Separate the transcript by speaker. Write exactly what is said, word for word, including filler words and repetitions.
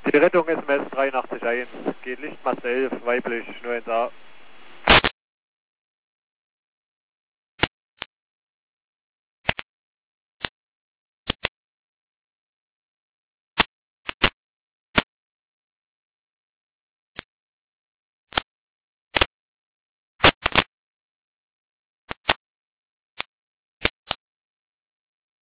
Speaker 1: Die Rettung S M S drei acht eins, geht Licht Marcel, weiblich, null eins A.